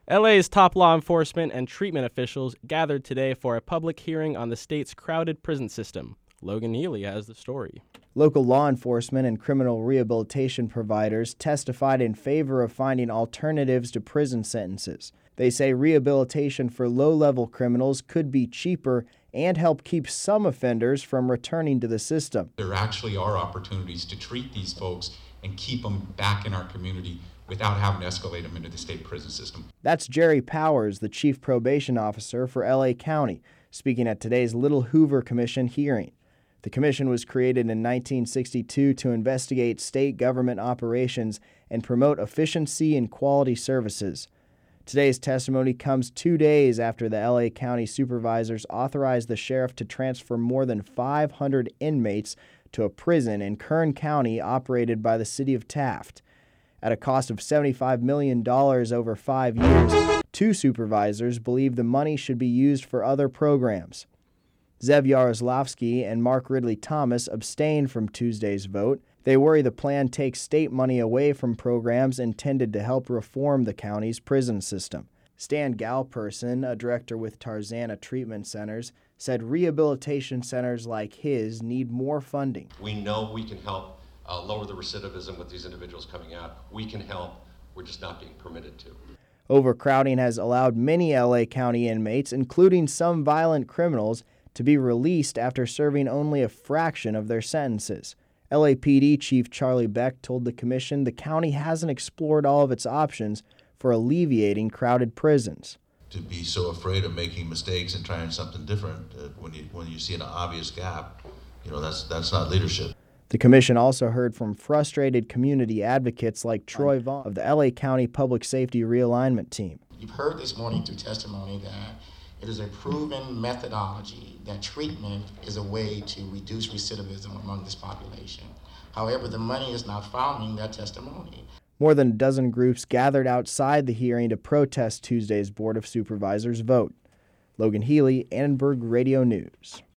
LA's top law enforcement and treatment officials gathered today for a public hearing on the state's crowded prison system. Logan Healy has the story. Local law enforcement and criminal rehabilitation providers testified in favor of finding alternatives to prison sentences. They say rehabilitation for low-level criminals could be cheaper and help keep some offenders from returning to the system. There actually are opportunities to treat these folks and keep them back in our community without having to escalate them into the state prison system. That's Jerry Powers, the chief probation officer for LA County, speaking at today's Little Hoover Commission hearing. The commission was created in 1962 to investigate state government operations and promote efficiency and quality services. Today's testimony comes 2 days after the LA County supervisors authorized the sheriff to transfer more than 500 inmates to a prison in Kern County operated by the city of Taft. At a cost of $75 million over 5 years, two supervisors believe the money should be used for other programs. Zev Yaroslavsky and Mark Ridley Thomas abstained from Tuesday's vote. They worry the plan takes state money away from programs intended to help reform the county's prison system. Stan Galperson, a director with Tarzana Treatment Centers, said rehabilitation centers like his need more funding. We know we can help lower the recidivism with these individuals coming out. We can help. We're just not being permitted to. Overcrowding has allowed many LA County inmates, including some violent criminals, to be released after serving only a fraction of their sentences. LAPD Chief Charlie Beck told the commission the county hasn't explored all of its options for alleviating crowded prisons. To be so afraid of making mistakes and trying something different when you see an obvious gap, that's not leadership. The commission also heard from frustrated community advocates like Troy Vaughn of the LA County Public Safety Realignment Team. You've heard this morning through testimony that it is a proven methodology that treatment is a way to reduce recidivism among this population. However, the money is not following that testimony. More than a dozen groups gathered outside the hearing to protest Tuesday's Board of Supervisors vote. Logan Healy, Annenberg Radio News.